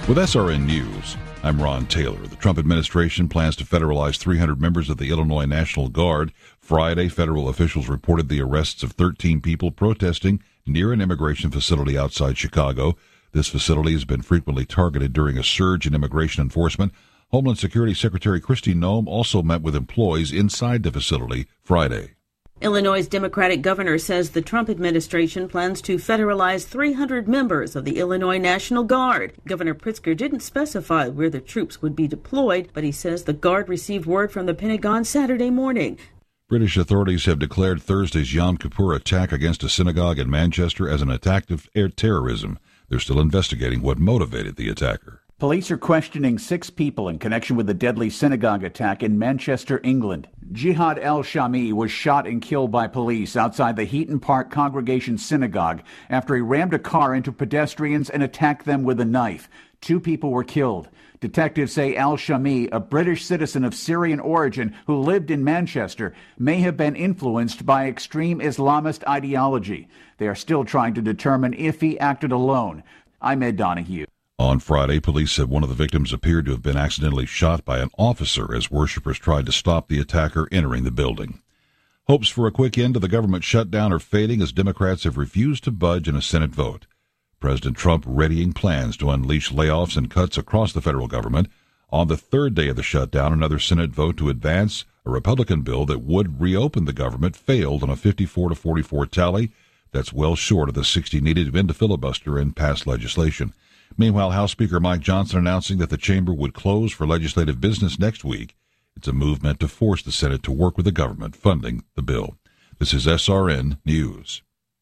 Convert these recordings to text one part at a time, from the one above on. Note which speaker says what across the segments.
Speaker 1: With SRN News, I'm Ron Taylor. The Trump administration plans to federalize 300 members of the Illinois National Guard. Friday, federal officials reported the arrests of 13 people protesting near an immigration facility outside Chicago. This facility has been frequently targeted during a surge in immigration enforcement. Homeland Security Secretary Kristi Noem also met with employees inside the facility Friday.
Speaker 2: Illinois' Democratic governor says the Trump administration plans to federalize 300 members of the Illinois National Guard. Governor Pritzker didn't specify where the troops would be deployed, but he says the Guard received word from the Pentagon Saturday morning.
Speaker 1: British authorities have declared Thursday's Yom Kippur attack against a synagogue in Manchester as an act of terrorism. They're still investigating what motivated the attacker.
Speaker 3: Police are questioning 6 people in connection with the deadly synagogue attack in Manchester, England. Jihad El-Shami was shot and killed by police outside the Heaton Park Congregation Synagogue after he rammed a car into pedestrians and attacked them with a knife. 2 people were killed. Detectives say El-Shami, a British citizen of Syrian origin who lived in Manchester, may have been influenced by extreme Islamist ideology. They are still trying to determine if he acted alone. I'm Ed Donahue.
Speaker 1: On Friday, police said one of the victims appeared to have been accidentally shot by an officer as worshipers tried to stop the attacker entering the building. Hopes for a quick end to the government shutdown are fading as Democrats have refused to budge in a Senate vote. President Trump readying plans to unleash layoffs and cuts across the federal government. On the third day of the shutdown, another Senate vote to advance a Republican bill that would reopen the government failed on a 54-44 tally. That's well short of the 60 needed to end a filibuster and pass legislation. Meanwhile, House Speaker Mike Johnson announcing that the chamber would close for legislative business next week. It's a move meant to force the Senate to work with the government funding the bill. This is SRN News.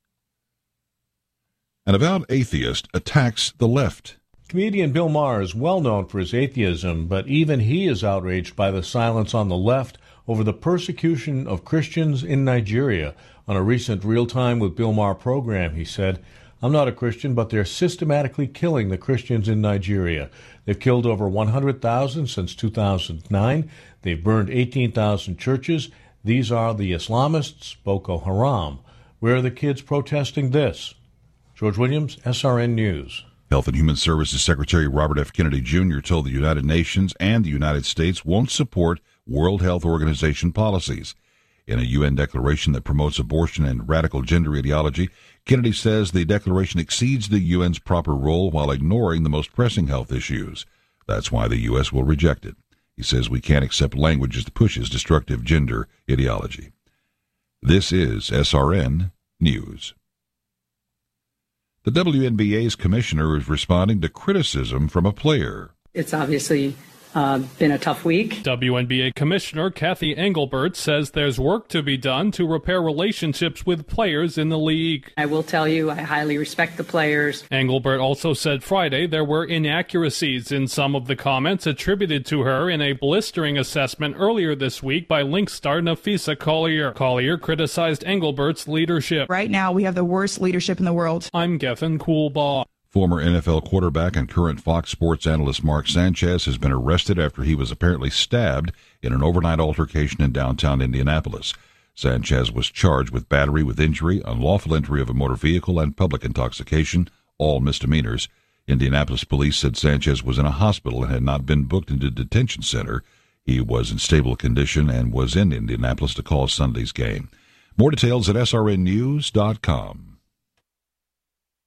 Speaker 1: An avowed atheist attacks the left.
Speaker 4: Comedian Bill Maher is well known for his atheism, but even he is outraged by the silence on the left over the persecution of Christians in Nigeria. On a recent Real Time with Bill Maher program, he said, "I'm not a Christian, but they're systematically killing the Christians in Nigeria. They've killed over 100,000 since 2009. They've burned 18,000 churches. These are the Islamists, Boko Haram. Where are the kids protesting this?" George Williams, SRN News.
Speaker 1: Health and Human Services Secretary Robert F. Kennedy Jr. told the United Nations and the United States won't support World Health Organization policies. In a UN declaration that promotes abortion and radical gender ideology, Kennedy says the declaration exceeds the UN's proper role while ignoring the most pressing health issues. That's why the U.S. will reject it. He says we can't accept language that pushes destructive gender ideology. This is SRN News. The WNBA's commissioner is responding to criticism from a player.
Speaker 5: It's obviously been a tough week.
Speaker 6: WNBA Commissioner Kathy Engelbert says there's work to be done to repair relationships with players in the league.
Speaker 5: I will tell you, I highly respect the players.
Speaker 6: Engelbert also said Friday there were inaccuracies in some of the comments attributed to her in a blistering assessment earlier this week by Lynx star Nafisa Collier. Collier criticized Engelbert's leadership.
Speaker 7: Right now, we have the worst leadership in the world.
Speaker 6: I'm Geffen Coolbaugh.
Speaker 1: Former NFL quarterback and current Fox Sports analyst Mark Sanchez has been arrested after he was apparently stabbed in an overnight altercation in downtown Indianapolis. Sanchez was charged with battery with injury, unlawful entry of a motor vehicle, and public intoxication, all misdemeanors. Indianapolis police said Sanchez was in a hospital and had not been booked into a detention center. He was in stable condition and was in Indianapolis to call Sunday's game. More details at srnnews.com.